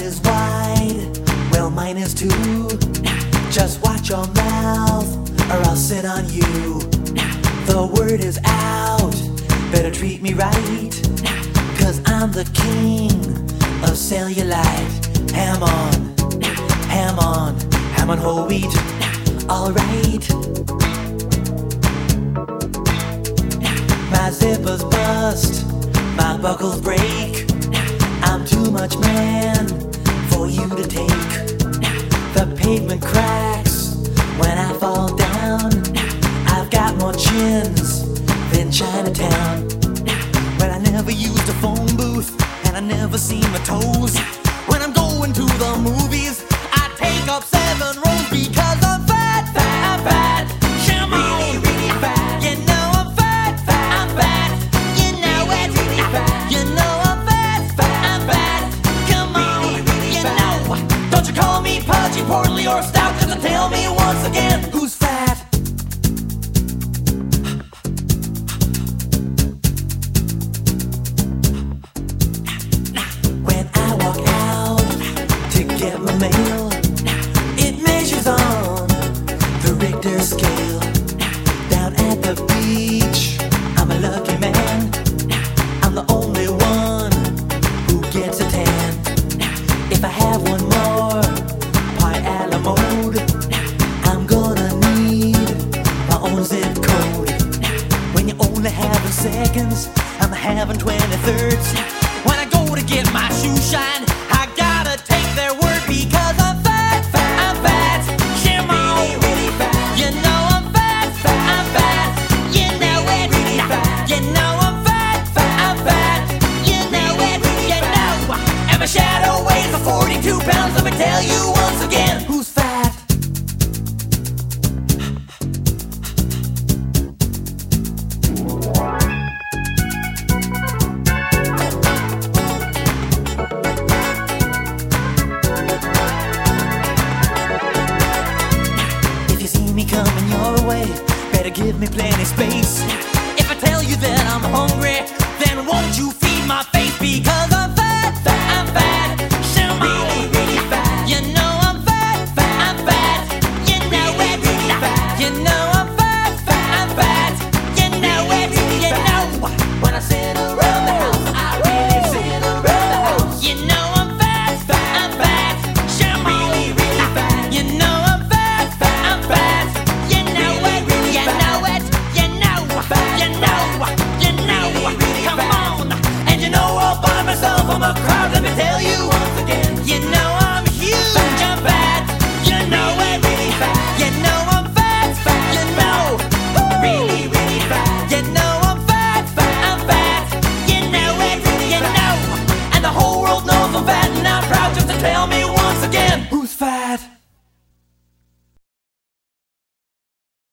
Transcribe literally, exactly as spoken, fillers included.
is wide, well mine is too. Just watch your mouth or I'll sit on you. The word is out, better treat me right, cause I'm the king of cellulite. Ham on, ham on, ham on whole wheat, alright. My zippers bust, my buckles break. I'm too much man for you to take. The pavement cracks when I fall down. I've got more chins than Chinatown. Well, I never used a phone booth and I never seen my toes. When I'm going to the movies, I take up seven rows because I'm fat, fat, fat. Come on, really, really fat. You know I'm fat, fat, I'm fat. You know it, really fat. You know I'm fat, fat, I'm fat. Come on, really, really you fat. Know. Don't you call me pudgy, portly, or stout, cause you tell me once again who's fat. When I walk out to get my mail, it measures on the Richter scale. Down at the beach, I'm a lucky man. I'm the only one who gets a tan. If I have one more pie a la mode, I'm gonna need my own zip code. When you're only having seconds, I'm having twenty-thirds. When I go to get my shoe shine, I gotta take their word because I'm fat, fat, I'm fat. Come on, really, really fat. You know I'm fat, fat, I'm fat. You know it, really fat. You know I'm fat, fat, I'm fat. You know it, you know. And my shadow weighs a forty-two pounds. Let me tell you once again who's fat. Coming your way, better give me plenty space. If I tell you that I'm hungry, then won't you feed my face? Because I'm fat, fat, I'm fat. Come on, really, really fat. You know I'm fat, fat, I'm fat. You know it, really fat. You know I'm fat, fat, I'm fat. You know it, you know. When I sit around the house, I really sit around the house. You know I'm fat, fat, I'm fat. Come on, really, really fat. You know I'm fat, fat, I'm fat. I'm a crowd, let me tell you once again. You know I'm huge, I'm fat. You know it, really fat. You know I'm fat, fat. You know, really, really fat. You know I'm fat, fat, I'm fat. You know it, you know. And the whole world knows I'm fat, and I'm proud just to tell me